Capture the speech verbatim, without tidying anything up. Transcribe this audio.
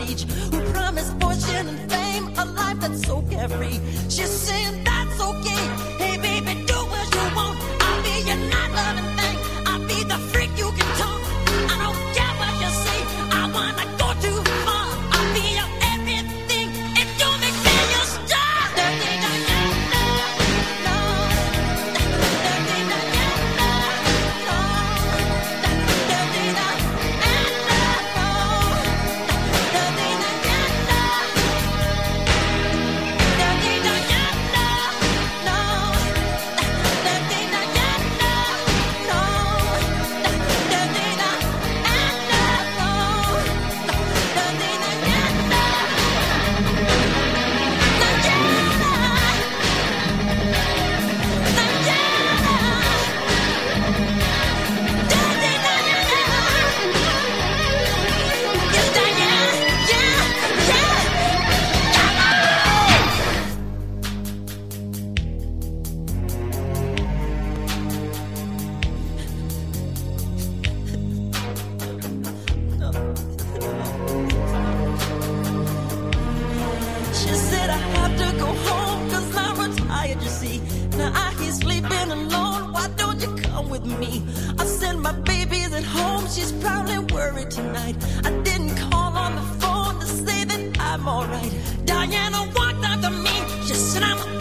reach, who promised fortune and fame, a life that's so carefree. She's saying that's okay. Hey baby, do what you want. I'll be your night loving thing. I'll be the freak you can talk. I don't care what you say. I wanna go too far. I'll be your everything. If you make me your star. Dirty Diana, no. Dirty Diana, no. Dirty Diana, no. Dirty Diana, Dirty Diana, no. Dirty Diana, no. Dirty Diana, no. Dirty She said I have to go home cause I'm retired, you see. Now I hear sleeping alone, why don't you come with me? I said my baby's at home, she's probably worried tonight. I didn't call on the phone to say that I'm alright. Diana walked up to me, she said I'm